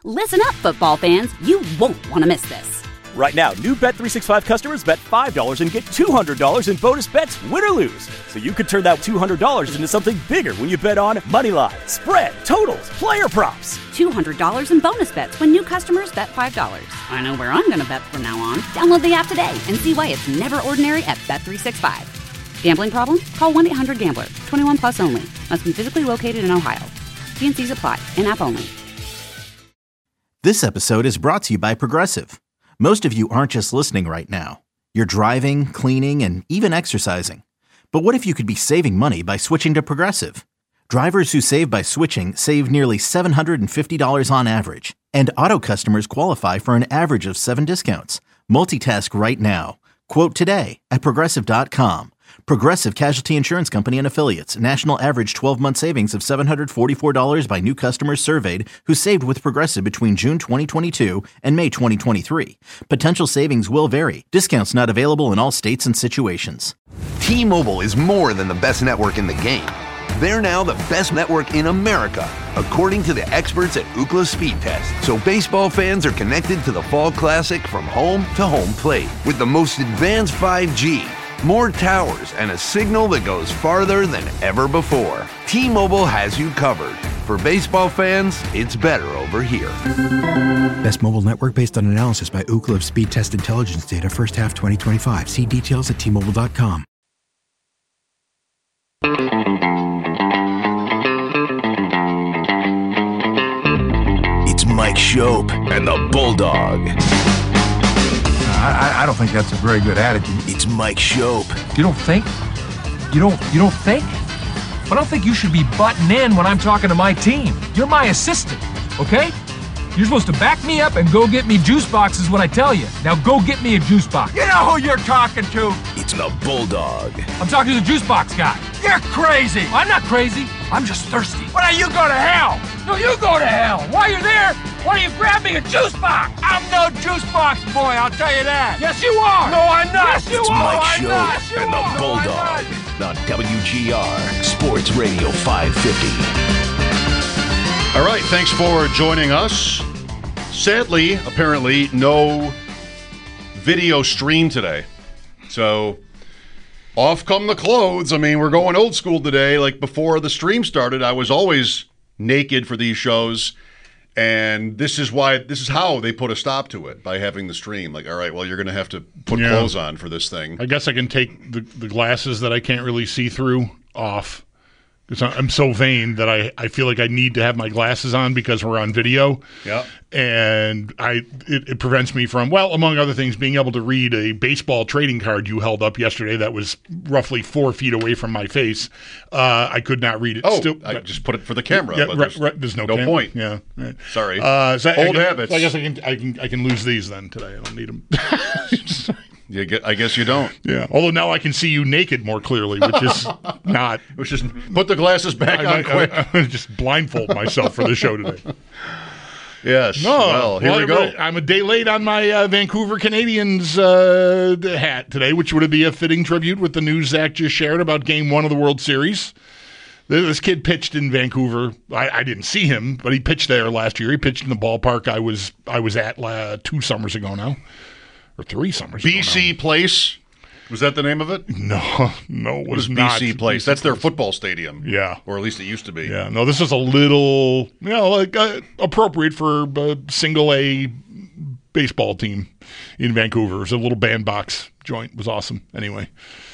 Listen up, football fans. You won't want to miss this. Right now, new Bet365 customers bet $5 and get $200 in bonus bets, win or lose. So you could turn that $200 into something bigger when you bet on money line, spread, totals, player props. $200 in bonus bets when new customers bet $5. I know where I'm going to bet from now on. Download the app today and see why it's never ordinary at Bet365. Gambling problem? Call 1-800-GAMBLER. 21 plus only. Must be physically located in Ohio. T&Cs apply. In-app only. This episode is brought to you by Progressive. Most of you aren't just listening right now. You're driving, cleaning, and even exercising. But what if you could be saving money by switching to Progressive? Drivers who save by switching save nearly $750 on average. And auto customers qualify for an average of 7 discounts. Multitask right now. Quote today at Progressive.com. Progressive Casualty Insurance Company and Affiliates. National average 12-month savings of $744 by new customers surveyed who saved with Progressive between June 2022 and May 2023. Potential savings will vary. Discounts not available in all states and situations. T-Mobile is more than the best network in the game. They're now the best network in America, according to the experts at Ookla Speed Test. So baseball fans are connected to the Fall Classic from home to home plate with the most advanced 5G, more towers, and a signal that goes farther than ever before. T-Mobile has you covered. For baseball fans, it's better over here. Best mobile network based on analysis by Ookla of Speed Test Intelligence data first half 2025. See details at T-Mobile.com. It's Mike Schopp and the Bulldog. I don't think that's a very good attitude. It's Mike Schopp. You don't think? You don't think? I don't think you should be butting in when I'm talking to my team. You're my assistant, okay? You're supposed to back me up and go get me juice boxes when I tell you. Now go get me a juice box. You know who you're talking to? It's the Bulldog. I'm talking to the juice box guy. You're crazy. I'm not crazy. I'm just thirsty. Why don't you go to hell? No, you go to hell. While you're there, why don't you grab me a juice box? I'm no juice box boy, I'll tell you that. Yes, you are. No, I'm not. Yes, you It's are. Mike I'm Schopp not. Yes, you and the are. Bulldog on WGR Sports Radio 550. All right, thanks for joining us. Sadly, apparently, no video stream today. So, off come the clothes. I mean, we're going old school today. Like, before the stream started, I was always naked for these shows. And this is how they put a stop to it, by having the stream. Like, all right, well, you're going to have to put clothes on for this thing. I guess I can take the glasses that I can't really see through off. Because I'm so vain that I feel like I need to have my glasses on because we're on video. Yeah. And it prevents me from, well, among other things, being able to read a baseball trading card you held up yesterday that was roughly 4 feet away from my face. I could not read it. I just put it for the camera. Yeah, but there's no point. Yeah. Right. Sorry. So Old habits. So I guess I can lose these then today. I don't need them. I guess you don't. Yeah. Although now I can see you naked more clearly, which is not. Which is put the glasses back on quick. I just blindfold myself for the show today. Yes. Well, here we go. I'm a day late on my Vancouver Canadians hat today, which would be a fitting tribute with the news Zach just shared about Game 1 of the World Series. This kid pitched in Vancouver. I didn't see him, but he pitched there last year. He pitched in the ballpark I was at 2 summers ago now. Or 3 summers ago. BC Place. Was that the name of it? No, it was not. BC Place? That's their football stadium. Yeah. Or at least it used to be. Yeah. No, this is a little, appropriate for a single A baseball team in Vancouver. It was a little bandbox joint. It was awesome. Anyway.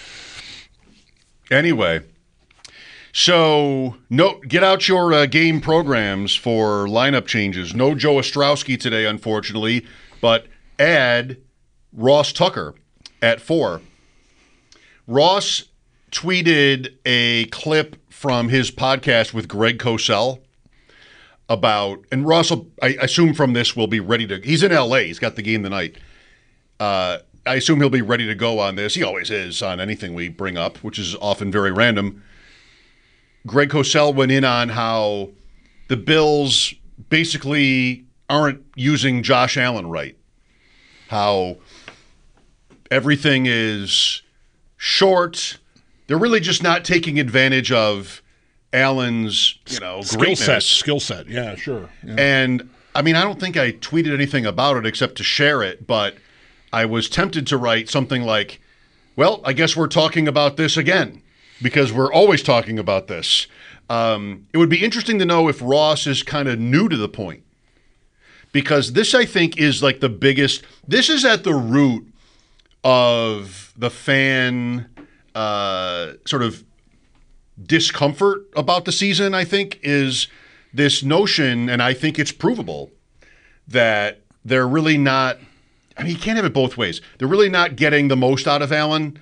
So, get out your game programs for lineup changes. No Joe Ostrowski today, unfortunately, but add Ross Tucker at 4. Ross tweeted a clip from his podcast with Greg Cosell about, and Ross, I assume from this, will be ready to, he's in L.A., he's got the game tonight. I assume he'll be ready to go on this. He always is on anything we bring up, which is often very random. Greg Cosell went in on how the Bills basically aren't using Josh Allen right. How everything is short. They're really just not taking advantage of Allen's, greatness. Skill set. Yeah, sure. Yeah. And I mean, I don't think I tweeted anything about it except to share it, but I was tempted to write something like, well, I guess we're talking about this again because we're always talking about this. It would be interesting to know if Ross is kind of new to the point because this, I think, is like the biggest – this is at the root of the fan sort of discomfort about the season, I think, is – this notion, and I think it's provable, that they're really not – I mean, you can't have it both ways. They're really not getting the most out of Allen.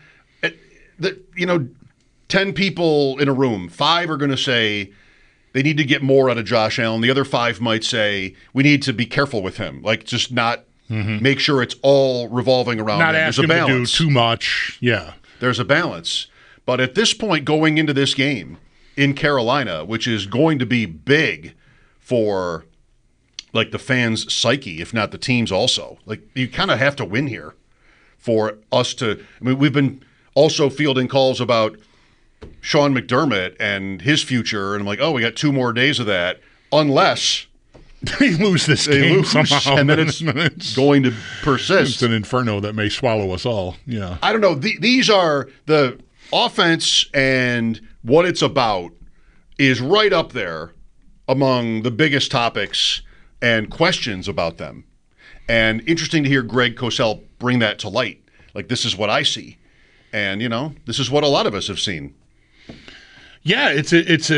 10 people in a room, 5 are going to say they need to get more out of Josh Allen. The other 5 might say we need to be careful with him, like just not make sure it's all revolving around not him. Ask him to do too much. Yeah. There's a balance. But at this point, going into this game – in Carolina, which is going to be big for like the fans' psyche, if not the team's also. Like you kind of have to win here for us to – I mean, we've been also fielding calls about Sean McDermott and his future, and I'm like, oh, we got 2 more days of that, unless they lose this game somehow. And then it's going to persist. It's an inferno that may swallow us all. Yeah. I don't know. These are the offense and – what it's about is right up there among the biggest topics and questions about them. And interesting to hear Greg Cosell bring that to light. Like, this is what I see. And, this is what a lot of us have seen. Yeah, it's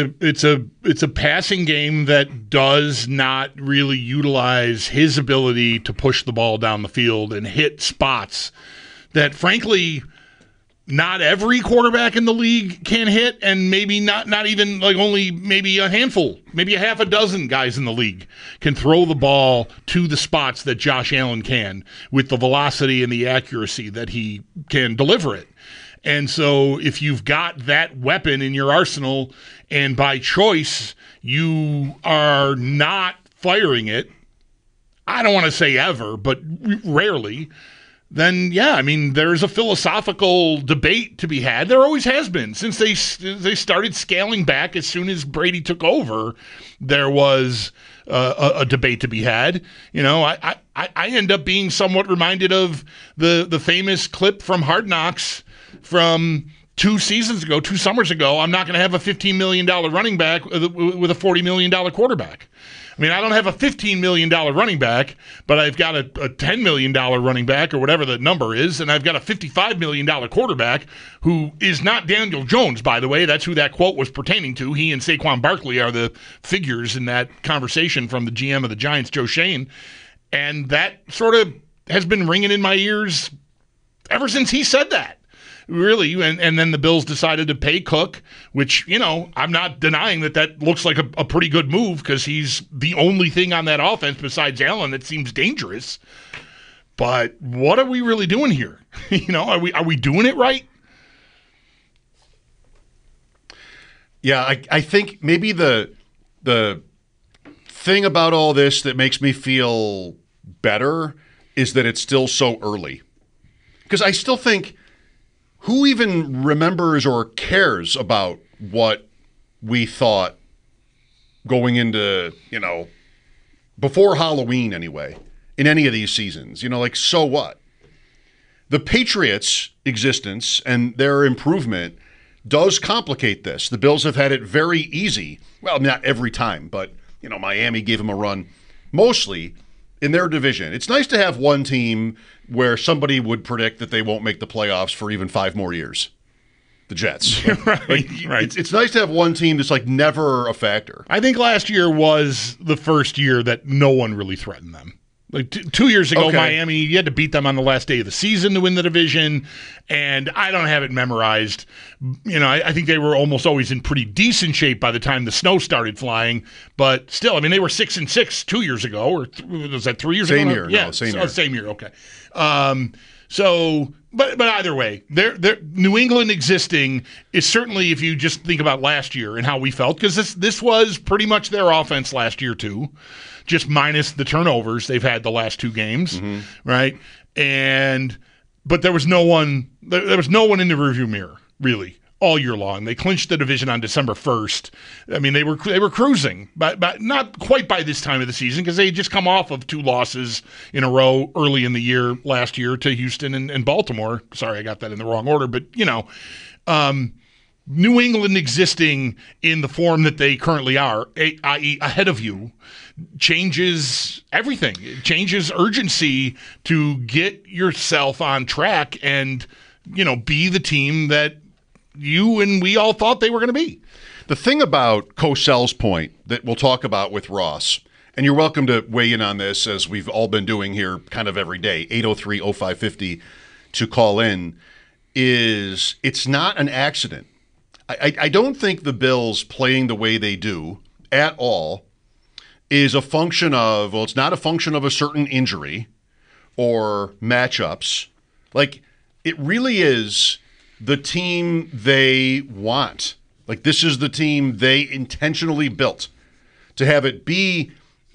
a passing game that does not really utilize his ability to push the ball down the field and hit spots that, frankly, not every quarterback in the league can hit, and maybe not even like only maybe a handful, maybe a half a dozen guys in the league can throw the ball to the spots that Josh Allen can with the velocity and the accuracy that he can deliver it. And so if you've got that weapon in your arsenal and by choice you are not firing it, I don't want to say ever, but rarely, then, yeah, I mean, there's a philosophical debate to be had. There always has been. Since they started scaling back as soon as Brady took over, there was a debate to be had. I end up being somewhat reminded of the famous clip from Hard Knocks from 2 summers ago. I'm not going to have a $15 million running back with a $40 million quarterback. I mean, I don't have a $15 million running back, but I've got a $10 million running back or whatever the number is, and I've got a $55 million quarterback who is not Daniel Jones, by the way. That's who that quote was pertaining to. He and Saquon Barkley are the figures in that conversation from the GM of the Giants, Joe Schoen. And that sort of has been ringing in my ears ever since he said that. Really, and then the Bills decided to pay Cook, which, I'm not denying that looks like a pretty good move because he's the only thing on that offense besides Allen that seems dangerous. But what are we really doing here? Are we doing it right? Yeah, I think maybe the thing about all this that makes me feel better is that it's still so early. Because I still think, who even remembers or cares about what we thought going into, before Halloween anyway, in any of these seasons? So what? The Patriots' existence and their improvement does complicate this. The Bills have had it very easy. Well, not every time, but, Miami gave them a run. Mostly in their division. It's nice to have one team where somebody would predict that they won't make the playoffs for even 5 more years. The Jets. Right. It's nice to have one team that's like never a factor. I think last year was the first year that no one really threatened them. Like 2 years ago, okay. Miami, you had to beat them on the last day of the season to win the division, and I don't have it memorized. I think they were almost always in pretty decent shape by the time the snow started flying, but still, they were 6-6 2 years ago, or was that 3 years ago? Same year. Yeah, same year. Okay. But either way, New England existing is certainly, if you just think about last year and how we felt, because this was pretty much their offense last year too, just minus the turnovers they've had the last 2 games, right? But there was no one in the rearview mirror really all year long. They clinched the division on December 1st. I mean, they were cruising, but not quite by this time of the season because they had just come off of 2 losses in a row early in the year last year to Houston and Baltimore. Sorry, I got that in the wrong order, but New England existing in the form that they currently are, i.e. ahead of you, changes everything. It changes urgency to get yourself on track and, be the team that you and we all thought they were going to be. The thing about Cosell's point that we'll talk about with Ross, and you're welcome to weigh in on this as we've all been doing here kind of every day, 803-0550 to call in, is it's not an accident. I don't think the Bills playing the way they do at all is a function of, it's not a function of a certain injury or matchups. Like, it really is the team they want. Like, this is the team they intentionally built to have it be,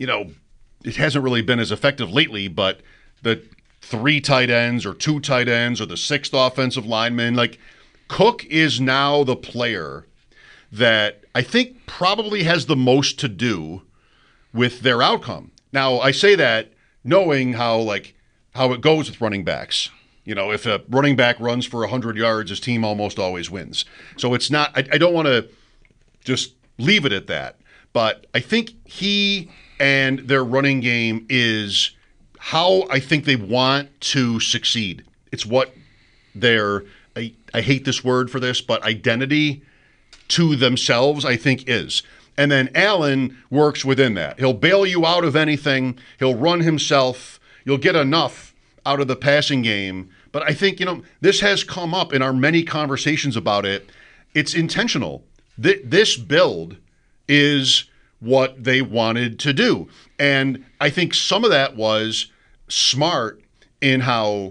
it hasn't really been as effective lately, but the 3 tight ends or 2 tight ends or the 6th offensive lineman, like, Cook is now the player that I think probably has the most to do with their outcome. Now, I say that knowing how it goes with running backs. If a running back runs for 100 yards, his team almost always wins. So it's not, I don't want to just leave it at that. But I think he and their running game is how I think they want to succeed. It's what their, I hate this word for this, but identity to themselves, I think, is. And then Allen works within that. He'll bail you out of anything. He'll run himself. You'll get enough out of the passing game. But I think, this has come up in our many conversations about it. It's intentional. This build is what they wanted to do. And I think some of that was smart in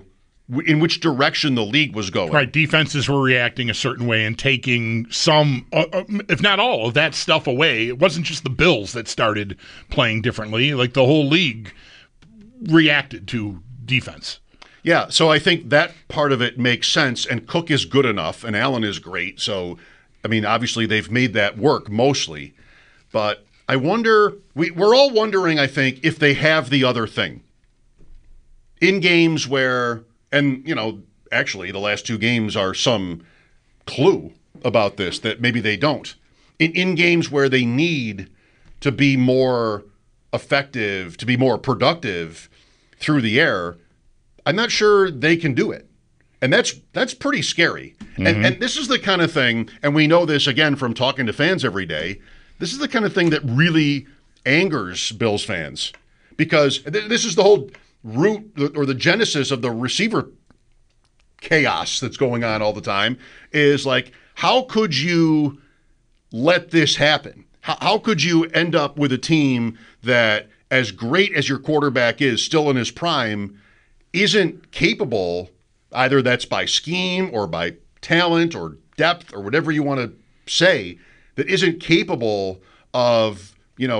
in which direction the league was going. Right, defenses were reacting a certain way and taking some, if not all, of that stuff away. It wasn't just the Bills that started playing differently. Like, the whole league reacted to defense. Yeah, so I think that part of it makes sense, and Cook is good enough, and Allen is great. So, obviously they've made that work mostly. But I wonder, we're all wondering, I think, if they have the other thing. In games where... And, actually, the last 2 games are some clue about this, that maybe they don't. In games where they need to be more effective, to be more productive through the air, I'm not sure they can do it. And that's pretty scary. Mm-hmm. And this is the kind of thing, and we know this, again, from talking to fans every day, this is the kind of thing that really angers Bills fans. Because this is the whole... root or the genesis of the receiver chaos that's going on all the time is like, how could you let this happen? How could you end up with a team that, as great as your quarterback is, still in his prime, isn't capable, either that's by scheme or by talent or depth or whatever you want to say, that isn't capable of,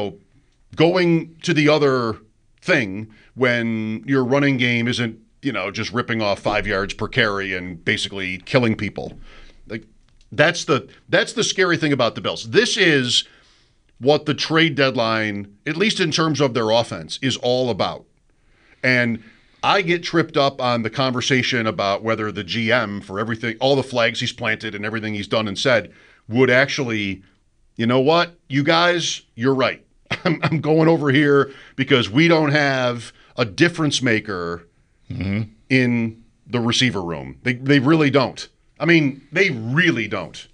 going to the other thing when your running game isn't, just ripping off 5 yards per carry and basically killing people. Like, that's the scary thing about the Bills. This is what the trade deadline, at least in terms of their offense, is all about. And I get tripped up on the conversation about whether the GM, for everything, all the flags he's planted and everything he's done and said, would actually, you know what, you guys, you're right. I'm going over here because we don't have a difference maker in the receiver room. They really don't. They really don't.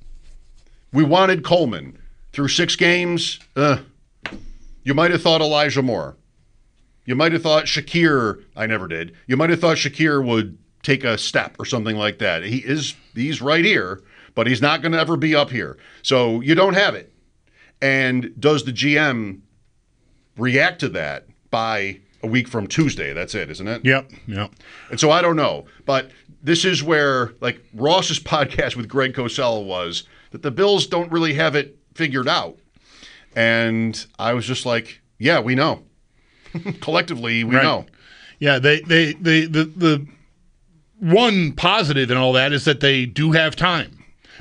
We wanted Coleman through 6 games. You might have thought Elijah Moore. You might have thought Shakir. I never did. You might have thought Shakir would take a step or something like that. He's right here, but he's not going to ever be up here. So you don't have it. And does the GM react to that by a week from Tuesday? That's it, isn't it? Yep. And so I don't know. But this is where, like, Ross's podcast with Greg Cosell was that the Bills don't really have it figured out. And I was just like, yeah, we know. Collectively, we know. Yeah, the one positive in all that is that they do have time.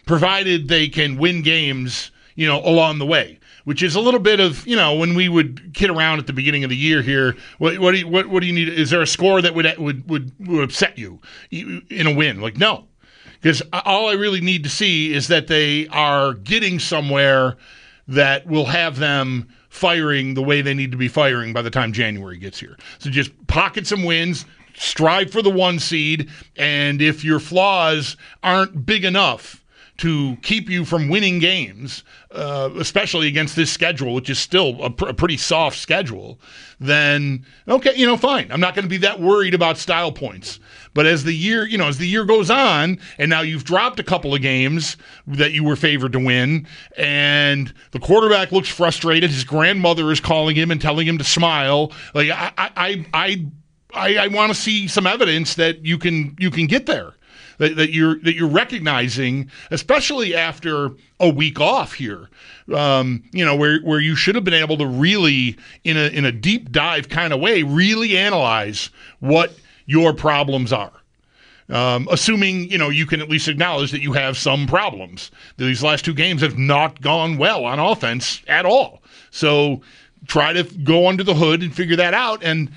provided they can win games, along the way. Which is a little bit of, when we would kid around at the beginning of the year here. What do you need? Is there a score that would upset you in a win? Like, no, because all I really need to see is that they are getting somewhere that will have them firing the way they need to be firing by the time January gets here. So just pocket some wins, strive for the 1 seed, and if your flaws aren't big enough to keep you from winning games, especially against this schedule, which is still a pretty soft schedule, then, okay, fine. I'm not going to be that worried about style points. But as the year goes on, and now you've dropped a couple of games that you were favored to win, and the quarterback looks frustrated, his grandmother is calling him and telling him to smile. Like, I want to see some evidence that you can get there. That you're recognizing, especially after a week off here, where you should have been able to really, in a deep dive kind of way, really analyze what your problems are. Assuming, you can at least acknowledge that you have some problems. These last 2 games have not gone well on offense at all. So try to go under the hood and figure that out. And,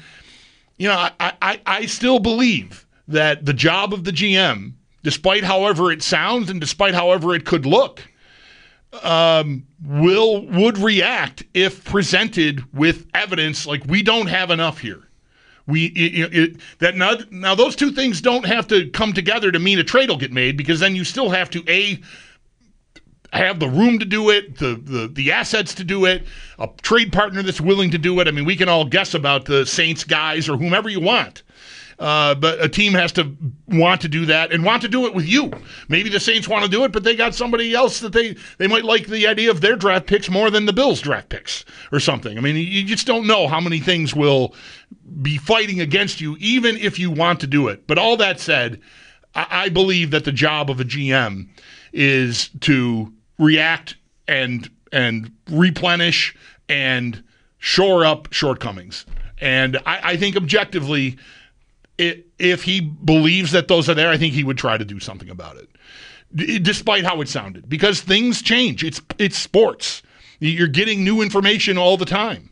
I still believe that the job of the GM, despite however it sounds and despite however it could look, would react if presented with evidence like we don't have enough here. Now those 2 things don't have to come together to mean a trade will get made, because then you still have to have the room to do it, the assets to do it, a trade partner that's willing to do it. I mean, we can all guess about the Saints guys or whomever you want. But a team has to want to do that and want to do it with you. Maybe the Saints want to do it, but they got somebody else that they might like the idea of their draft picks more than the Bills' draft picks or something. I mean, you just don't know how many things will be fighting against you, even if you want to do it. But all that said, I believe that the job of a GM is to react and replenish and shore up shortcomings. And I think objectively, if he believes that those are there, I think he would try to do something about it, despite how it sounded, because things change. It's sports. You're getting new information all the time.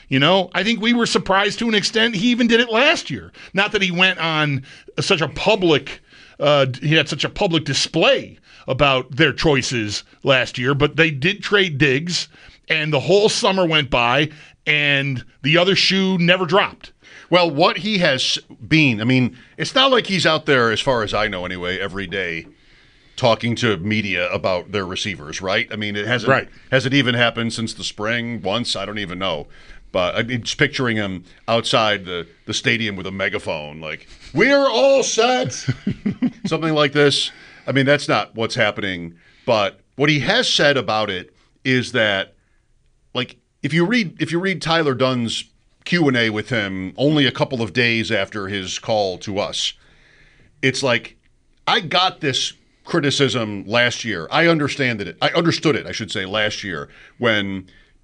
I think we were surprised to an extent. He even did it last year. Not that he went on such a public, he had such a public display about their choices last year, but they did trade Diggs, and the whole summer went by, and the other shoe never dropped. Well, what he has been, I mean, it's not like he's out there, as far as I know anyway, every day talking to media about their receivers, right? I mean, it hasn't. Right. Has it even happened since the spring? Once? I don't even know. But I mean, just picturing him outside the stadium with a megaphone, like, we're all set, something like this. I mean, that's not what's happening. But what he has said about it is that, like, if you read Tyler Dunn's Q&A with him only a couple of days after his call to us, it's like, I got this criticism last year. I understood it, I should say, last year when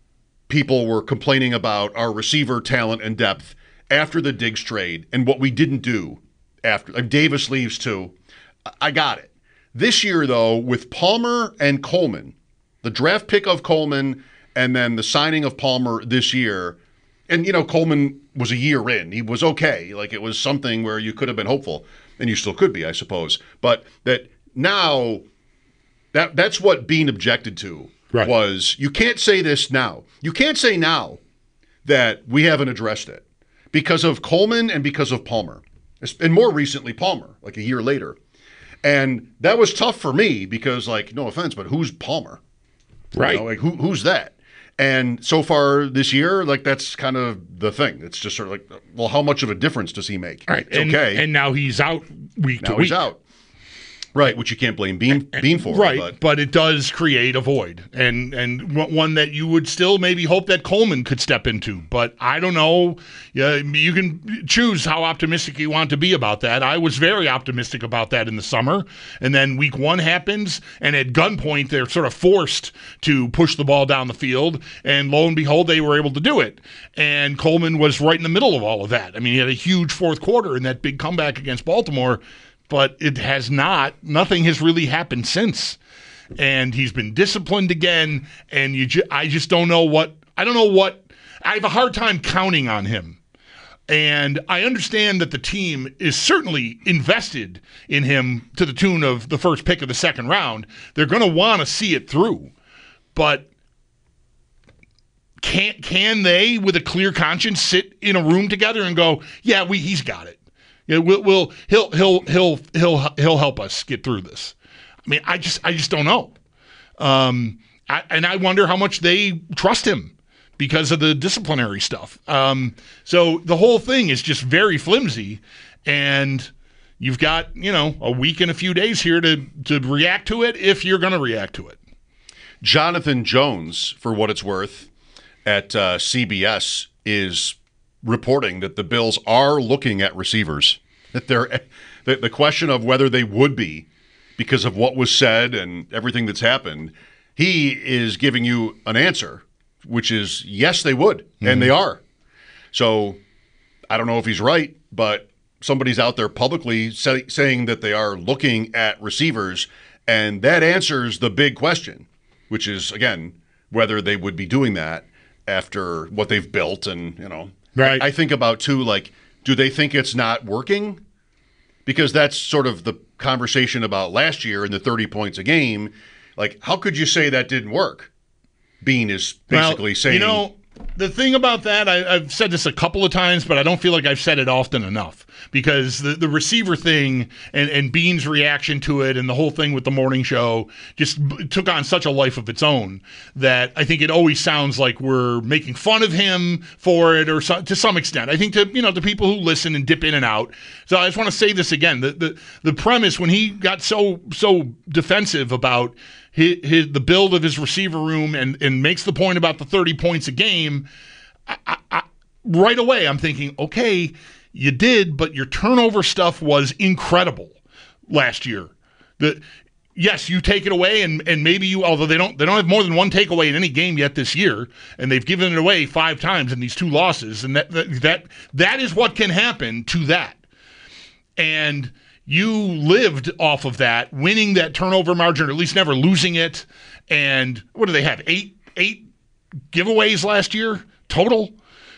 people were complaining about our receiver talent and depth after the Diggs trade and what we didn't do after. Like, Davis leaves too. I got it. This year, though, with Palmer and Coleman, the draft pick of Coleman and then the signing of Palmer this year, and, Coleman was a year in. He was okay. Like, it was something where you could have been hopeful, and you still could be, I suppose. But that now, that's what being objected to was, you can't say this now. You can't say now that we haven't addressed it because of Coleman and because of Palmer. And more recently, Palmer, like a year later. And that was tough for me because, like, no offense, but who's Palmer? Right. Like, who's that? And so far this year, like, that's kind of the thing. It's just sort of like, well, how much of a difference does he make? Right. It's okay. And now he's out week to week. He's out. Right, which you can't blame Bean for. Right, but it does create a void, and one that you would still maybe hope that Coleman could step into. But I don't know. You can choose how optimistic you want to be about that. I was very optimistic about that in the summer, and then week 1 happens, and at gunpoint they're sort of forced to push the ball down the field, and lo and behold, they were able to do it. And Coleman was right in the middle of all of that. I mean, he had a huge fourth quarter in that big comeback against Baltimore. But it has nothing has really happened since. and he's been disciplined again, and I just don't know what – I don't know what – I have a hard time counting on him. And I understand that the team is certainly invested in him to the tune of the first pick of the second round. They're going to want to see it through. But can they, with a clear conscience, sit in a room together and go, yeah, he's got it. Yeah, he'll help us get through this. I mean, I just don't know. And I wonder how much they trust him because of the disciplinary stuff. So the whole thing is just very flimsy, and you've got, a week and a few days here to react to it if you're going to react to it. Jonathan Jones, for what it's worth, at CBS is reporting that the Bills are looking at receivers. That the question of whether they would be because of what was said and everything that's happened, he is giving you an answer, which is yes, they would, and they are. So I don't know if he's right, but somebody's out there publicly saying that they are looking at receivers, and that answers the big question, which is, again, whether they would be doing that after what they've built. And, right. I think about, too, like, do they think it's not working? Because that's sort of the conversation about last year and the 30 points a game. Like, how could you say that didn't work? Bean is basically saying... The thing about that, I've said this a couple of times, but I don't feel like I've said it often enough, because the receiver thing and Bean's reaction to it and the whole thing with the morning show just took on such a life of its own that I think it always sounds like we're making fun of him for it, or to some extent. I think to people who listen and dip in and out. So I just want to say this again. The premise, when he got so defensive about the build of his receiver room and makes the point about the 30 points a game, I right away I'm thinking, okay, you did, but your turnover stuff was incredible last year. Yes, you take it away, and maybe although they don't have more than one takeaway in any game yet this year, and they've given it away 5 times in these 2 losses, and that is what can happen to that. And you lived off of that, winning that turnover margin, or at least never losing it. And what do they have? 8 giveaways last year total.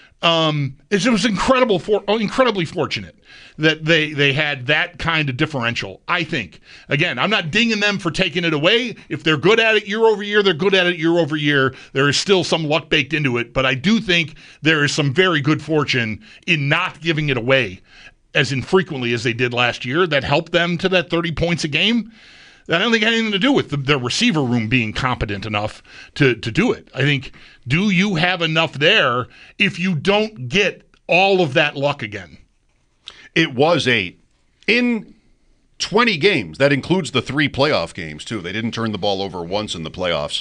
It was incredibly fortunate that they had that kind of differential, I think. Again, I'm not dinging them for taking it away. If they're good at it year over year, they're good at it year over year. There is still some luck baked into it, but I do think there is some very good fortune in not giving it away as infrequently as they did last year. That helped them to that 30 points a game. I don't think it had anything to do with their receiver room being competent enough to do it. I think, do you have enough there if you don't get all of that luck again? It was 8 in 20 games. That includes the 3 playoff games, too. They didn't turn the ball over once in the playoffs.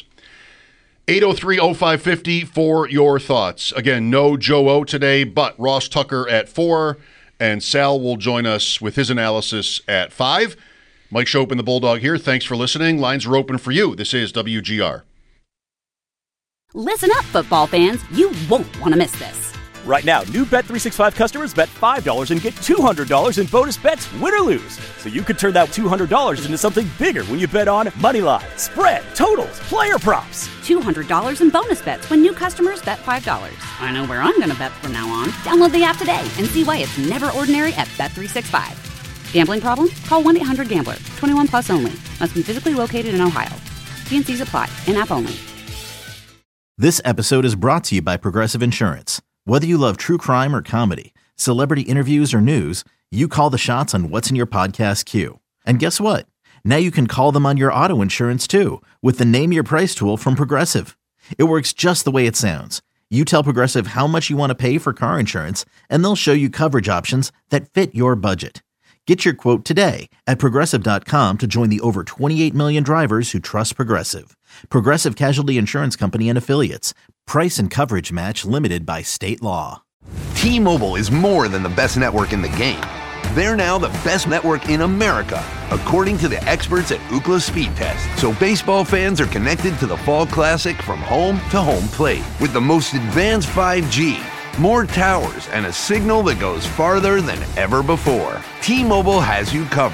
803-0550 for your thoughts. Again, no Joe O today, but Ross Tucker at 4, and Sal will join us with his analysis at 5. Mike Schopp and the Bulldog here. Thanks for listening. Lines are open for you. This is WGR. Listen up, football fans. You won't want to miss this. Right now, new Bet365 customers bet $5 and get $200 in bonus bets, win or lose. So you could turn that $200 into something bigger when you bet on money line, spread, totals, player props. $200 in bonus bets when new customers bet $5. I know where I'm going to bet from now on. Download the app today and see why it's never ordinary at Bet365. Gambling problem? Call 1-800-GAMBLER. 21 plus only. Must be physically located in Ohio. T&Cs apply. In-app only. This episode is brought to you by Progressive Insurance. Whether you love true crime or comedy, celebrity interviews or news, you call the shots on what's in your podcast queue. And guess what? Now you can call them on your auto insurance too with the Name Your Price tool from Progressive. It works just the way it sounds. You tell Progressive how much you want to pay for car insurance, and they'll show you coverage options that fit your budget. Get your quote today at Progressive.com to join the over 28 million drivers who trust Progressive. Progressive Casualty Insurance Company and Affiliates. Price and coverage match limited by state law. T-Mobile is more than the best network in the game. They're now the best network in America, according to the experts at Ookla Speed Test. So baseball fans are connected to the Fall Classic from home to home plate with the most advanced 5G. More towers, and a signal that goes farther than ever before. T-Mobile has you covered.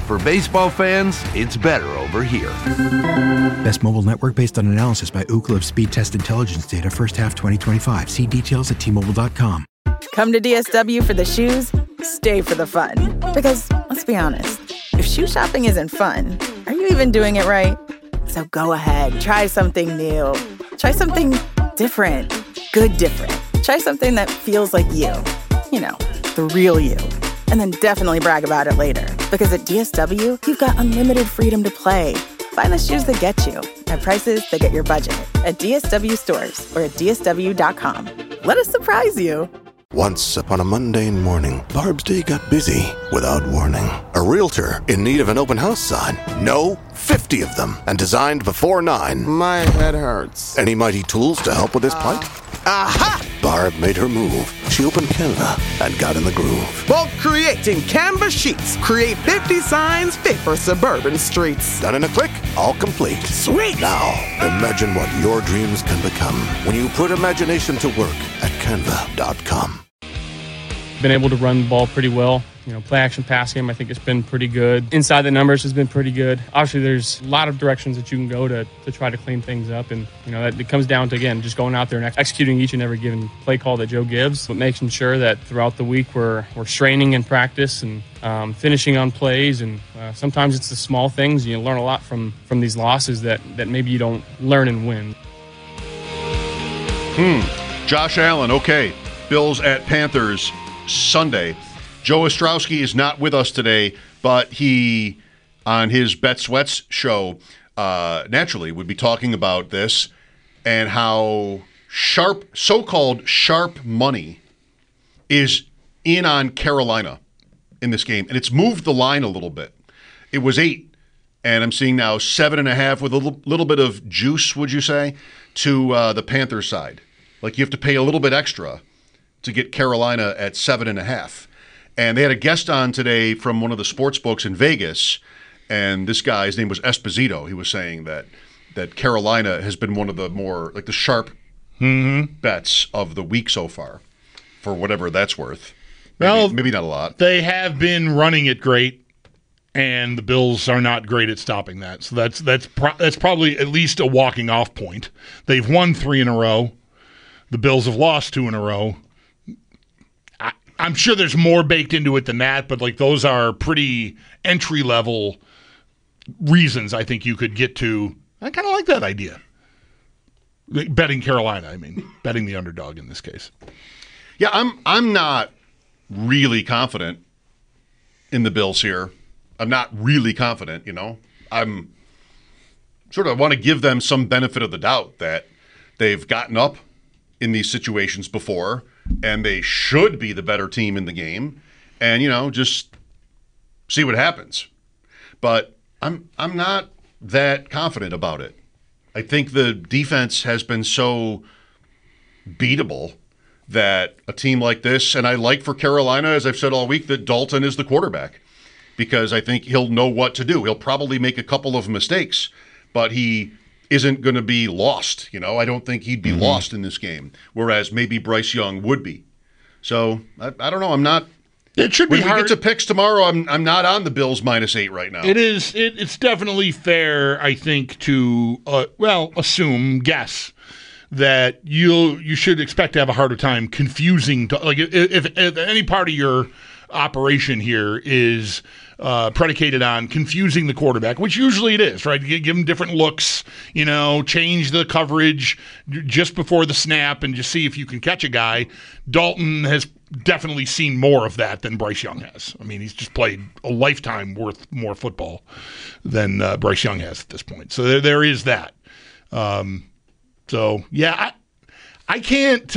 For baseball fans, it's better over here. Best mobile network based on analysis by Ookla of speed test intelligence data first half 2025. See details at T-Mobile.com. Come to DSW for the shoes, stay for the fun. Because, let's be honest, if shoe shopping isn't fun, are you even doing it right? So go ahead, try something new. Try something different. Good different. Try something that feels like you. You know, the real you. And then definitely brag about it later. Because at DSW, you've got unlimited freedom to play. Find the shoes that get you at prices that get your budget at DSW stores or at DSW.com. Let us surprise you. Once upon a mundane morning, Barb's day got busy without warning. A realtor in need of an open house sign. No, 50 of them, and designed before 9. My head hurts. Any mighty tools to help with his plight? Aha! Barb made her move. She opened Canva and got in the groove. Bulk creating Canva sheets. Create 50 signs fit for suburban streets. Done in a click, all complete. Sweet! Now, imagine what your dreams can become when you put imagination to work at Canva.com. Been able to run the ball pretty well. Play action pass game, I think it's been pretty good. Inside the numbers has been pretty good. Obviously, there's a lot of directions that you can go to try to clean things up. And, that it comes down to, again, just going out there and executing each and every given play call that Joe gives, but making sure that throughout the week we're straining in practice and finishing on plays. And sometimes it's the small things. You learn a lot from these losses that maybe you don't learn and win. Josh Allen, okay. Bills at Panthers Sunday. Joe Ostrowski is not with us today, but he, on his Bet Sweats show, naturally would be talking about this and how so-called sharp money is in on Carolina in this game. And it's moved the line a little bit. It was 8, and I'm seeing now 7.5 with a little bit of juice, would you say, to the Panthers side. Like you have to pay a little bit extra to get Carolina at 7.5. And they had a guest on today from one of the sports books in Vegas, and this guy, his name was Esposito. He was saying that Carolina has been one of the more, like the sharp bets of the week so far, for whatever that's worth. Maybe not a lot. They have been running it great, and the Bills are not great at stopping that. So that's probably at least a walking off point. They've won 3 in a row. The Bills have lost 2 in a row. I'm sure there's more baked into it than that, but like those are pretty entry-level reasons I think you could get to. I kind of like that idea. Betting Carolina, betting the underdog in this case. Yeah, I'm not really confident in the Bills here. I'm not really confident, I'm sort of want to give them some benefit of the doubt that they've gotten up in these situations before, and they should be the better team in the game, and just see what happens. But I'm not that confident about it. I think the defense has been so beatable that a team like this, and I like for Carolina, as I've said all week, that Dalton is the quarterback, because I think he'll know what to do. He'll probably make a couple of mistakes, but he isn't going to be lost. I don't think he'd be lost in this game, whereas maybe Bryce Young would be. So I don't know. I'm not. It should be hard. When we get to picks tomorrow, I'm not on the Bills -8 right now. It is. It's definitely fair, I think, to guess that you should expect to have a harder time confusing. If any part of your operation here is predicated on confusing the quarterback, which usually it is, right? You give him different looks, change the coverage just before the snap and just see if you can catch a guy. Dalton has definitely seen more of that than Bryce Young has. He's just played a lifetime worth more football than Bryce Young has at this point. So there is that. I can't.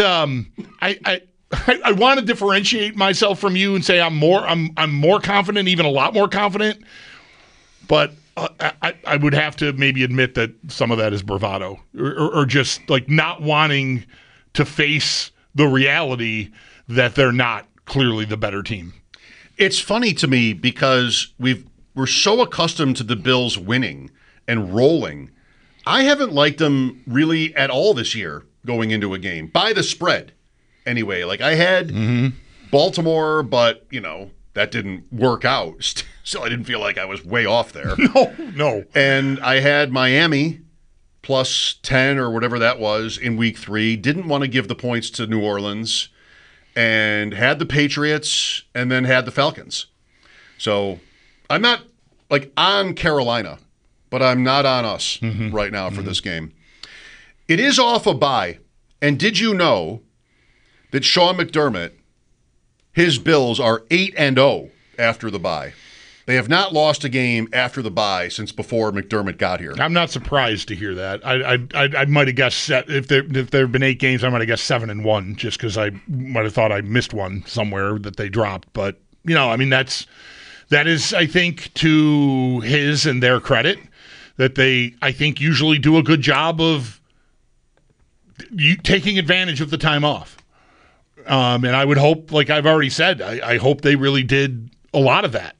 I want to differentiate myself from you and say I'm more confident, even a lot more confident. But I would have to maybe admit that some of that is bravado or just like not wanting to face the reality that they're not clearly the better team. It's funny to me because we're so accustomed to the Bills winning and rolling. I haven't liked them really at all this year going into a game by the spread. Anyway, like I had Baltimore, but that didn't work out. Still, I didn't feel like I was way off there. No. And I had Miami plus 10 or whatever that was in week 3. Didn't want to give the points to New Orleans. And had the Patriots and then had the Falcons. So I'm not like on Carolina, but I'm not on us right now for this game. It is off a bye. And did you know that Sean McDermott, his Bills are 8-0 after the bye? They have not lost a game after the bye since before McDermott got here. I'm not surprised to hear that. I might have guessed if there have been 8 games, I might have guessed 7-1, just because I might have thought I missed one somewhere that they dropped. But I mean that is I think to his and their credit that they I think usually do a good job of taking advantage of the time off. And I would hope, like I've already said, I hope they really did a lot of that.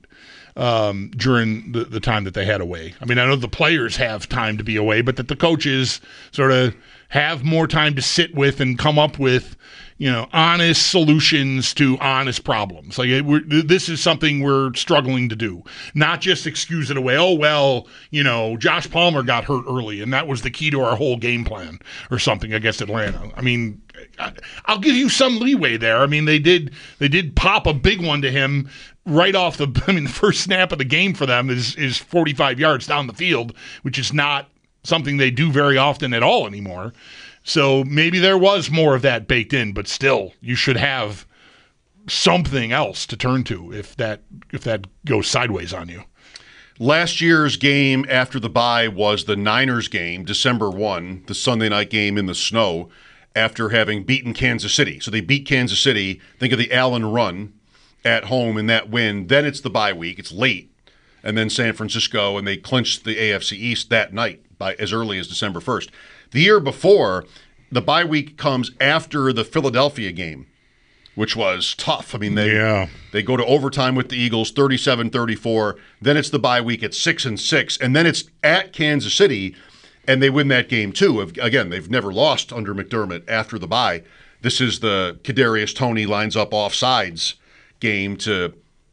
During the time that they had away. I mean, I know the players have time to be away, but that the coaches sort of have more time to sit with and come up with, honest solutions to honest problems. Like this is something we're struggling to do, not just excuse it away. Oh, well, Josh Palmer got hurt early and that was the key to our whole game plan or something against Atlanta. I mean, I'll give you some leeway there. I mean, they did pop a big one to him right off the first snap of the game for them is 45 yards down the field, which is not something they do very often at all anymore. So maybe there was more of that baked in, but still, you should have something else to turn to if that goes sideways on you. Last year's game after the bye was the Niners game, December 1, the Sunday night game in the snow, after having beaten Kansas City. So they beat Kansas City. Think of the Allen run at home in that win. Then it's the bye week. It's late. And then San Francisco, and they clinched the AFC East that night by as early as December 1st. The year before, the bye week comes after the Philadelphia game, which was tough. I mean, they go to overtime with the Eagles, 37-34. Then it's the bye week at 6-6. And then it's at Kansas City, and they win that game too. Again, they've never lost under McDermott after the bye. This is the Kadarius Toney lines up offsides game to,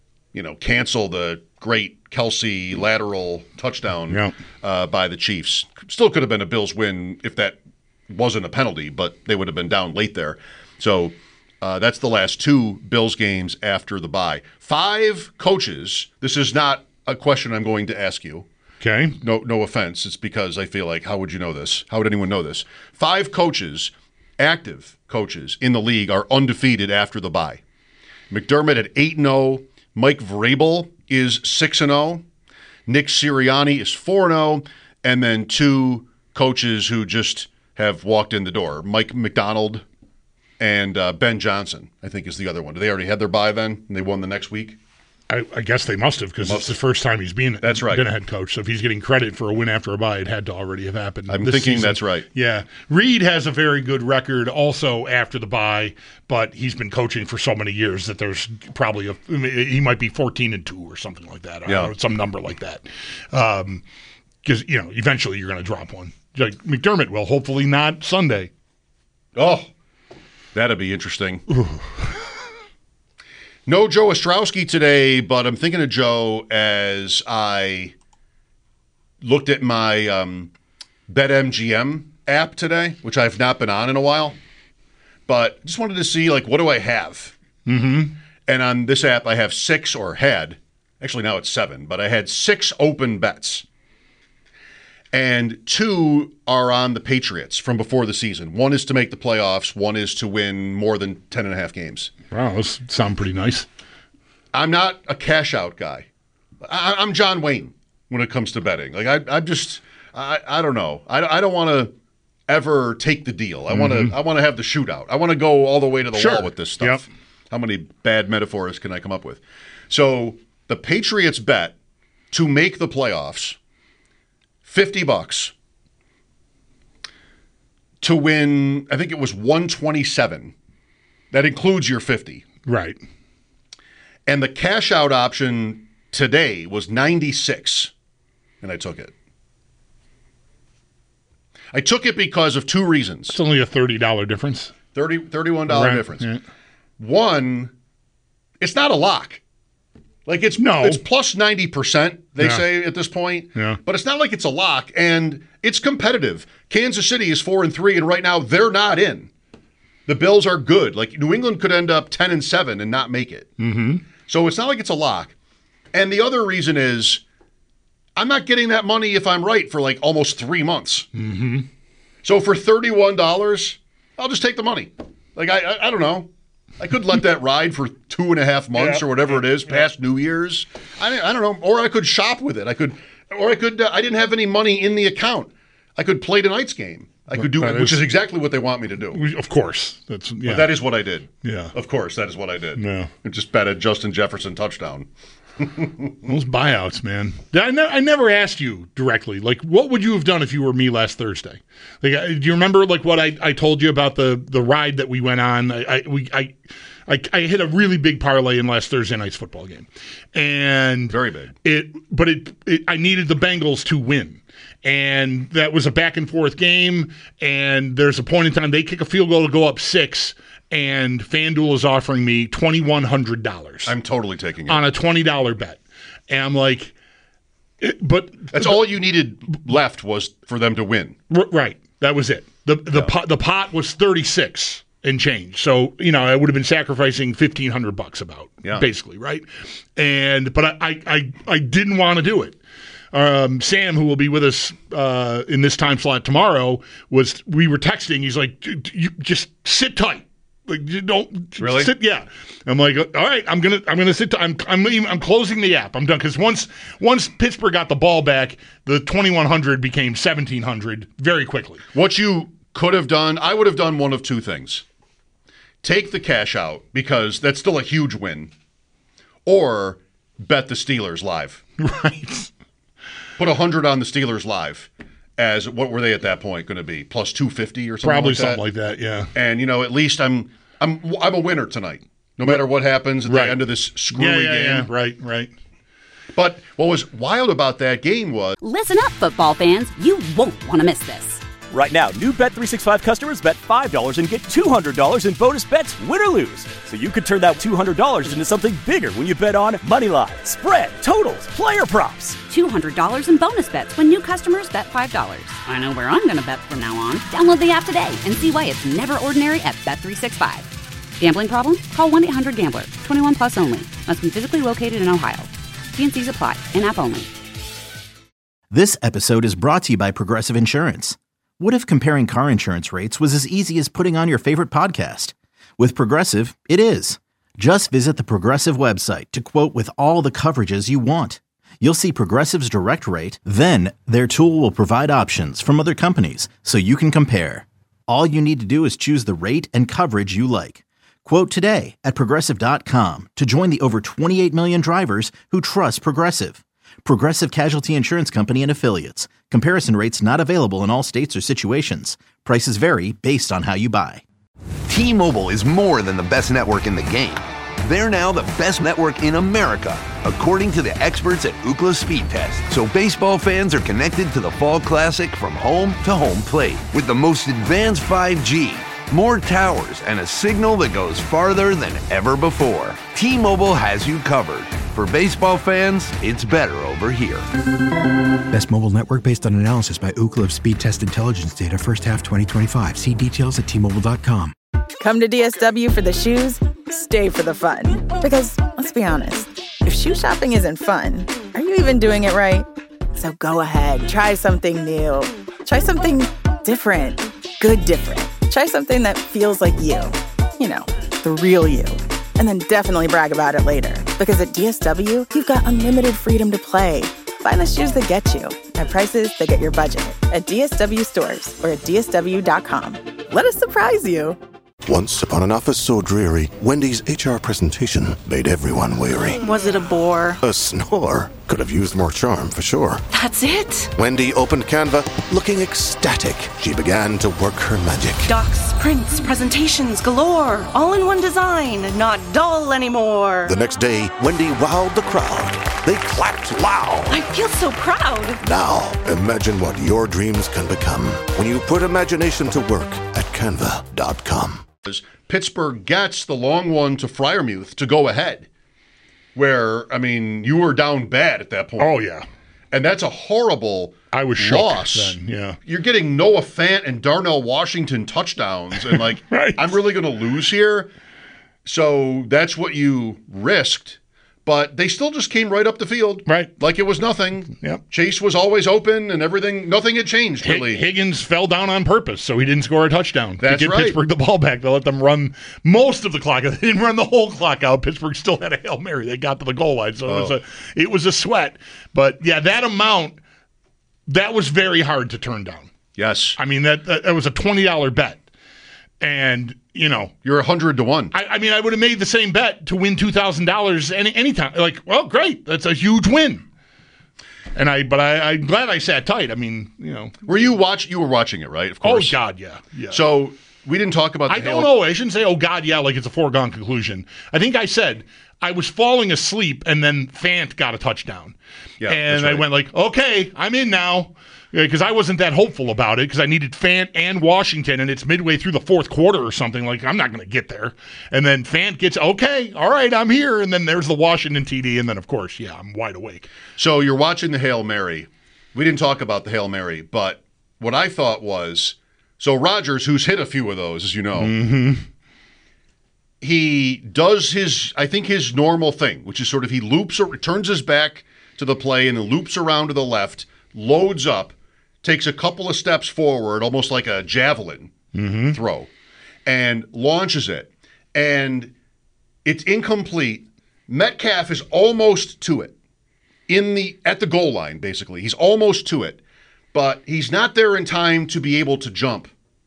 cancel the great Kelsey lateral touchdown by the Chiefs. Still could have been a Bills win if that wasn't a penalty, but they would have been down late there. So that's the last 2 Bills games after the bye. 5 coaches. This is not a question I'm going to ask you. Okay. No offense. It's because I feel like, how would you know this? How would anyone know this? 5 coaches, active coaches in the league, are undefeated after the bye. McDermott at 8-0. Mike Vrabel is 6-0. Nick Sirianni is 4-0. And then 2 coaches who just have walked in the door. Mike McDonald and Ben Johnson, I think, is the other one. Do they already had their bye then, and they won the next week? I guess they must have, because it's the first time he's been a head coach. So if he's getting credit for a win after a bye, it had to already have happened. I'm thinking season. That's right. Yeah. Reed has a very good record also after the bye, but he's been coaching for so many years that there's probably he might be 14-2 or something like that. I don't know, some number like that. Because, eventually you're going to drop one. Like McDermott will, hopefully not Sunday. Oh, that'd be interesting. No Joe Ostrowski today, but I'm thinking of Joe as I looked at my BetMGM app today, which I've not been on in a while. But just wanted to see, what do I have? Mm-hmm. And on this app, I have 6 or had. Actually, now it's 7, but I had 6 open bets. And 2 are on the Patriots from before the season. 1 is to make the playoffs. 1 is to win more than 10.5 games. Wow, those sound pretty nice. I'm not a cash-out guy. I'm John Wayne when it comes to betting. I don't know. I don't want to ever take the deal. I want to have the shootout. I want to go all the way to the wall with this stuff. Yep. How many bad metaphors can I come up with? So the Patriots bet to make the playoffs, $50 to win. I think it was 127. That includes your 50. Right. And the cash out option today was 96, and I took it. I took it because of 2 reasons. It's only a $30 difference. $31 difference. Yeah. One, it's not a lock. Like it's plus 90%, they say at this point. Yeah. But it's not like it's a lock, and it's competitive. Kansas City is 4-3, and right now they're not in. The Bills are good. Like New England could end up 10-7 and not make it. Mm-hmm. So it's not like it's a lock. And the other reason is I'm not getting that money if I'm right for like almost 3 months. Mm-hmm. So for $31, I'll just take the money. Like I don't know. I could let that ride for 2.5 months or whatever it is past New Year's. I don't know. Or I could shop with it. I didn't have any money in the account. I could play tonight's game. I could do, which is exactly what they want me to do. Of course. But that is what I did. Yeah. Of course, that is what I did. Yeah. I just bet a Justin Jefferson touchdown. Those buyouts, man. I never asked you directly, like, what would you have done if you were me last Thursday? Like, do you remember, like, what I told you about the ride that we went on? I hit a really big parlay in last Thursday night's football game, and very big. I needed the Bengals to win. And that was a back and forth game. And there's a point in time they kick a field goal to go up 6, and FanDuel is offering me $2,100. I'm totally taking it on a $20 bet. And I'm like, but that's all you needed left was for them to win. Right, that was it. The pot was 36 and change. So I would have been sacrificing $1,500 basically, right? But I didn't want to do it. Sam, who will be with us in this time slot tomorrow, we were texting. He's like, you just sit tight. Like, you don't really sit. Yeah, I'm like, all right, I'm gonna sit. I'm closing the app. I'm done, because once Pittsburgh got the ball back, the 2,100 became 1,700 very quickly. What you could have done, I would have done one of two things: take the cash out, because that's still a huge win, or bet the Steelers live. Right. Put 100 on the Steelers live. As what were they at that point going to be? Plus 250 or something? Probably like that? Something like that, yeah. And at least I'm a winner tonight. No matter what happens at the end of this screwy game. Yeah, right. But what was wild about that game was, listen up, football fans. You won't want to miss this. Right now, new Bet365 customers bet $5 and get $200 in bonus bets, win or lose. So you could turn that $200 into something bigger when you bet on moneyline, spread, totals, player props. $200 in bonus bets when new customers bet $5. I know where I'm going to bet from now on. Download the app today and see why it's never ordinary at Bet365. Gambling problem? Call 1-800-GAMBLER. 21 plus only. Must be physically located in Ohio. T&Cs apply. In-app only. This episode is brought to you by Progressive Insurance. What if comparing car insurance rates was as easy as putting on your favorite podcast? With Progressive, it is. Just visit the Progressive website to quote with all the coverages you want. You'll see Progressive's direct rate, then their tool will provide options from other companies so you can compare. All you need to do is choose the rate and coverage you like. Quote today at Progressive.com to join the over 28 million drivers who trust Progressive. Progressive Casualty Insurance Company and Affiliates. Comparison rates not available in all states or situations. Prices vary based on how you buy. T-Mobile is more than the best network in the game. They're now the best network in America, according to the experts at Ookla Speed Test. So baseball fans are connected to the Fall Classic from home to home plate with the most advanced 5G, more towers, and a signal that goes farther than ever before. T-Mobile has you covered. For baseball fans, it's better over here. Best mobile network based on analysis by Ookla Speed Test Intelligence data first half 2025. See details at T-Mobile.com. Come to DSW for the shoes, stay for the fun. Because, let's be honest, if shoe shopping isn't fun, are you even doing it right? So go ahead, try something new. Try something different. Good different. Try something that feels like you. The real you. And then definitely brag about it later. Because at DSW, you've got unlimited freedom to play. Find the shoes that get you at prices that get your budget at DSW stores or at DSW.com. Let us surprise you. Once upon an office so dreary, Wendy's HR presentation made everyone weary. Was it a bore? A snore. Could have used more charm, for sure. That's it? Wendy opened Canva, looking ecstatic. She began to work her magic. Docs, prints, presentations galore. All in one design, not dull anymore. The next day, Wendy wowed the crowd. They clapped loud. I feel so proud. Now, imagine what your dreams can become when you put imagination to work at Canva.com. Pittsburgh gets the long one to Freiermuth to go ahead. where, I mean, you were down bad at that point. Oh, yeah. And that's a horrible I was loss. shocked then, yeah. You're getting Noah Fant and Darnell Washington touchdowns, and like, right. I'm really going to lose here. So that's what you risked. But they still just came right up the field. Right. Like it was nothing. Yep. Chase was always open and everything. Nothing had changed, really. Higgins fell down on purpose, so he didn't score a touchdown. That's to get right. Pittsburgh the ball back. They let them run most of the clock. They didn't run the whole clock out. Pittsburgh still had a Hail Mary. They got to the goal line. So it was a sweat. But, yeah, that amount, that was very hard to turn down. Yes. I mean, that was a $20 bet. And, you know. You're 100 to 1. I mean, I would have made the same bet to win $2,000 anytime. Like, well, great. That's a huge win. And I'm glad I sat tight. I mean, you know. You were watching it, right? Of course. Oh, God, yeah. So we didn't talk about the I don't know. I shouldn't say, oh, God, yeah, like it's a foregone conclusion. I think I said I was falling asleep, and then Fant got a touchdown. Yeah, and I went like, okay, I'm in now. Because I wasn't that hopeful about it because I needed Fant and Washington, and it's midway through the fourth quarter or something. Like, I'm not going to get there. And then Fant gets, okay, all right, I'm here. And then there's the Washington TD, and then, of course, yeah, I'm wide awake. So you're watching the Hail Mary. We didn't talk about the Hail Mary, but what I thought was, so Rodgers, who's hit a few of those, as you know, he does his normal thing, which is sort of he loops or turns his back to the play and then loops around to the left, loads up, takes a couple of steps forward, almost like a javelin throw, and launches it. And it's incomplete. Metcalf is almost to it. At the goal line, basically. He's almost to it. But he's not there in time to be able to jump.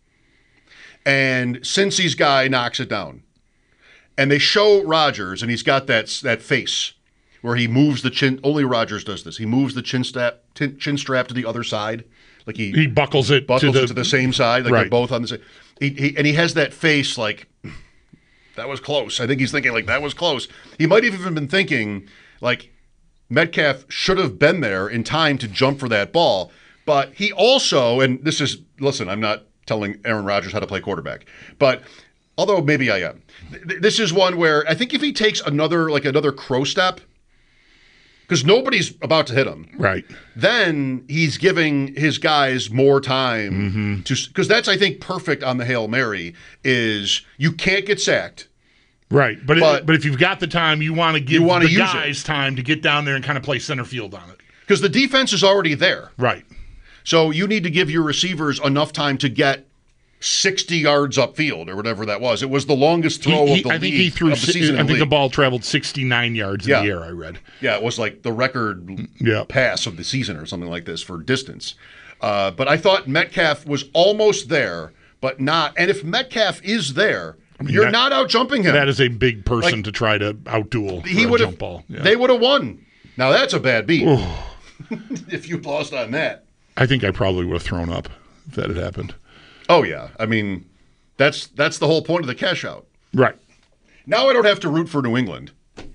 And Cincy's guy knocks it down. And they show Rodgers, and he's got that face where he moves the chin. Only Rodgers does this. He moves the chin strap to the other side. Like he buckles it to the same side. Like right. they're both on the same. And he has that face like, that was close. I think he's thinking like, that was close. He might have even been thinking like, Metcalf should have been there in time to jump for that ball. But he also, and this is, listen, I'm not telling Aaron Rodgers how to play quarterback, but although maybe I am. This is one where I think if he takes another crow step, because nobody's about to hit him. Right. Then he's giving his guys more time because that's, I think, perfect on the Hail Mary is you can't get sacked. Right. But if you've got the time, you want to give the guys time to get down there and kind of play center field on it. Because the defense is already there. Right. So you need to give your receivers enough time to get 60 yards upfield or whatever that was. It was the longest throw of the league. I think he threw. Of the season I think league. the ball traveled 69 yards in the air. I read. Yeah, it was like the record pass of the season or something like this for distance. But I thought Metcalf was almost there, but not. And if Metcalf is there, you're not out jumping him. That is a big person to try to outduel. He would have. Yeah. They would have won. Now that's a bad beat. If you lost on that. I think I probably would have thrown up if that had happened. Oh, yeah. I mean, that's the whole point of the cash out. Right. Now I don't have to root for New England.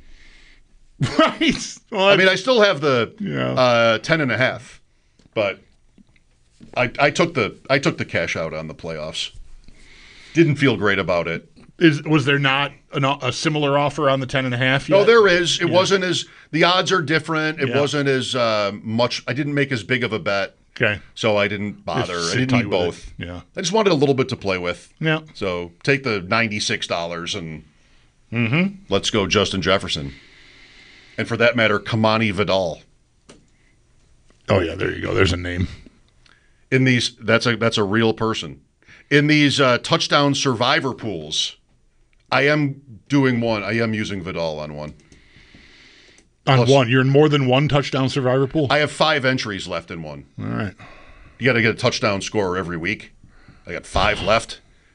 Right. Well, I mean, I still have the 10.5, but I took the cash out on the playoffs. Didn't feel great about it. Was there not a similar offer on the 10.5? No, there is. It wasn't as the odds are different. It wasn't as much. I didn't make as big of a bet. Okay. So I didn't bother. I didn't need both. Yeah. I just wanted a little bit to play with. Yeah. So take the $96 and let's go Justin Jefferson. And for that matter, Kamani Vidal. Oh yeah, there you go. There's a name. In these, that's a real person. In these touchdown survivor pools, I am doing one. I am using Vidal on one. On one, you're in more than one touchdown survivor pool? I have 5 entries left in one. All right. You got to get a touchdown scorer every week. I got 5 left,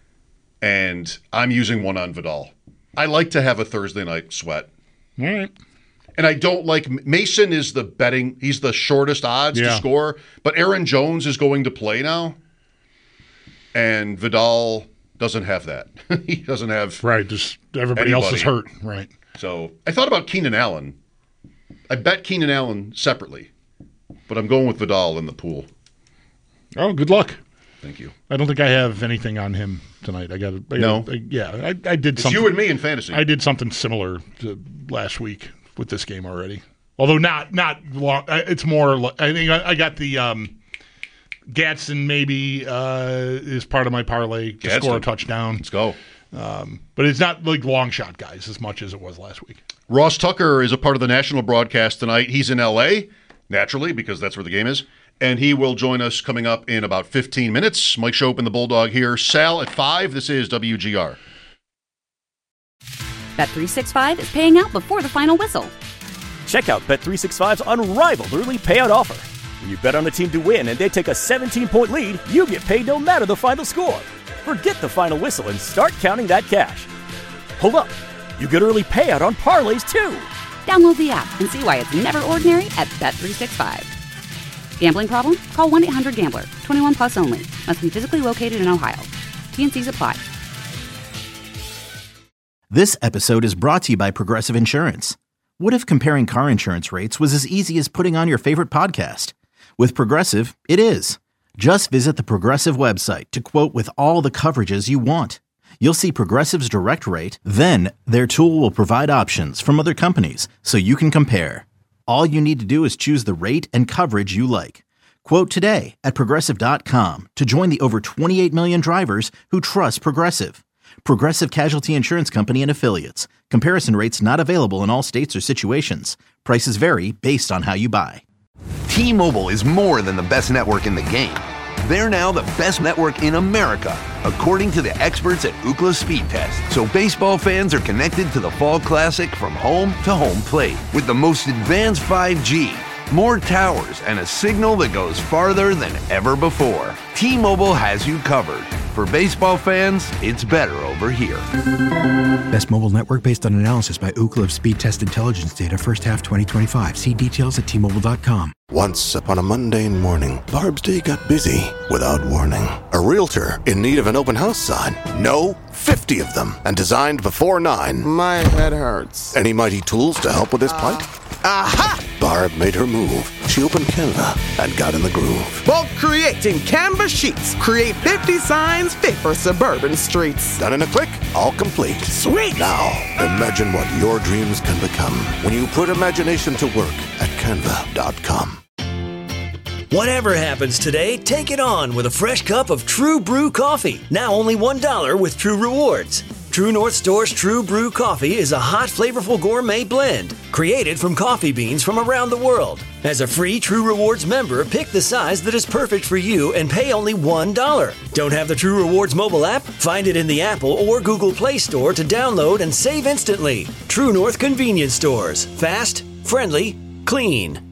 and I'm using one on Vidal. I like to have a Thursday night sweat. All right. And I don't like Mason is the betting. He's the shortest odds to score, but Aaron Jones is going to play now, and Vidal doesn't have that. He doesn't have just everybody else is hurt. Right. So I thought about Keenan Allen. I bet Keenan Allen separately, but I'm going with Vidal in the pool. Oh, good luck. Thank you. I don't think I have anything on him tonight. I did it's something. you and me in fantasy. I did something similar to last week with this game already. Although not long. It's more. I think I got the Gadsden maybe is part of my parlay to score a touchdown. Let's go. But it's not like long shot guys as much as it was last week. Ross Tucker is a part of the national broadcast tonight. He's in L.A., naturally, because that's where the game is. And he will join us coming up in about 15 minutes. Mike Shope and the Bulldog here. Sal at 5. This is WGR. Bet365 is paying out before the final whistle. Check out Bet365's unrivaled early payout offer. When you bet on a team to win and they take a 17-point lead, you get paid no matter the final score. Forget the final whistle and start counting that cash. Hold up. You get early payout on parlays, too. Download the app and see why it's never ordinary at Bet365. Gambling problem? Call 1-800-GAMBLER. 21 plus only. Must be physically located in Ohio. T&Cs apply. This episode is brought to you by Progressive Insurance. What if comparing car insurance rates was as easy as putting on your favorite podcast? With Progressive, it is. Just visit the Progressive website to quote with all the coverages you want. You'll see Progressive's direct rate, then their tool will provide options from other companies so you can compare. All you need to do is choose the rate and coverage you like. Quote today at Progressive.com to join the over 28 million drivers who trust Progressive. Progressive Casualty Insurance Company and Affiliates. Comparison rates not available in all states or situations. Prices vary based on how you buy. T-Mobile is more than the best network in the game. They're now the best network in America, according to the experts at Ookla Speed Test. So baseball fans are connected to the Fall Classic from home to home plate with the most advanced 5G, more towers, and a signal that goes farther than ever before. T-Mobile has you covered. For baseball fans, it's better over here. Best mobile network based on analysis by Ookla of Speed Test Intelligence data first half 2025. See details at T-Mobile.com. Once upon a mundane morning, Barb's day got busy without warning. A realtor in need of an open house sign. No, 50 of them, and designed before 9. My head hurts. Any mighty tools to help with this plight? Aha! Barb made her move. She opened Canva and got in the groove. Bulk creating Canva sheets. Create 50 signs fit for suburban streets. Done in a click, all complete. Sweet! Now, imagine what your dreams can become when you put imagination to work at Canva.com. Whatever happens today, take it on with a fresh cup of True Brew coffee. Now only $1 with True Rewards. True North Store's True Brew coffee is a hot, flavorful gourmet blend created from coffee beans from around the world. As a free True Rewards member, pick the size that is perfect for you and pay only $1. Don't have the True Rewards mobile app? Find it in the Apple or Google Play Store to download and save instantly. True North Convenience Stores. Fast, friendly, clean.